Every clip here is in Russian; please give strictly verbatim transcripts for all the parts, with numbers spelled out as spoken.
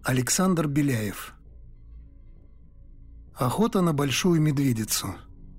Александр Беляев. Охота на большую медведицу.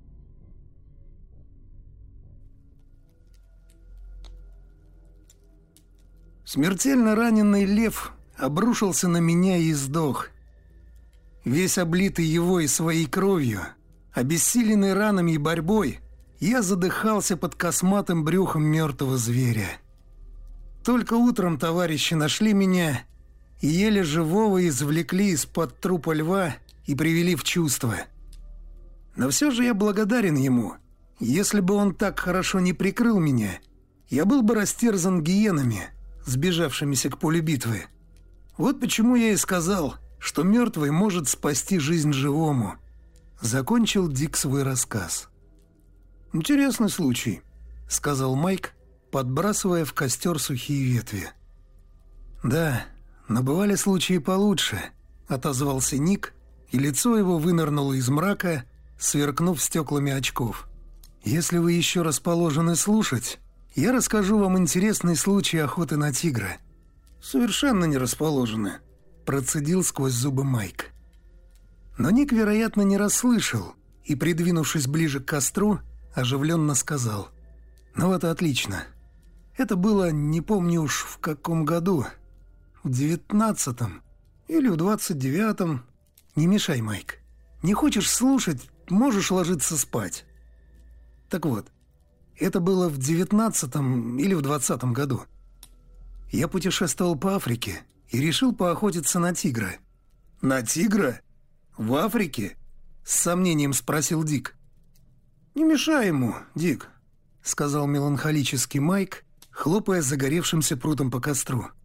Смертельно раненый лев обрушился на меня и сдох. Весь облитый его и своей кровью, обессиленный ранами и борьбой, я задыхался под косматым брюхом мертвого зверя. Только утром товарищи нашли меня и еле живого извлекли из-под трупа льва и привели в чувство. Но все же я благодарен ему. Если бы он так хорошо не прикрыл меня, я был бы растерзан гиенами, сбежавшимися к полю битвы. Вот почему я и сказал, что мертвый может спасти жизнь живому. Закончил Дик свой рассказ. «Интересный случай», — сказал Майк, подбрасывая в костер сухие ветви. «Да, но бывали случаи получше», — отозвался Ник, и лицо его вынырнуло из мрака, сверкнув стеклами очков. «Если вы еще расположены слушать, я расскажу вам интересный случай охоты на тигра». «Совершенно не расположены», — процедил сквозь зубы Майк. Но Ник, вероятно, не расслышал и, придвинувшись ближе к костру, оживленно сказал: «Ну вот и отлично. Это было, не помню уж в каком году, в девятнадцатом или в двадцать девятом. Не мешай, Майк. Не хочешь слушать, можешь ложиться спать. Так вот, это было в девятнадцатом или в двадцатом году. Я путешествовал по Африке и решил поохотиться на тигра». «На тигра? В Африке?» — с сомнением спросил Дик. «Не мешай ему, Дик», — сказал меланхолический Майк, хлопая загоревшимся прутом по костру.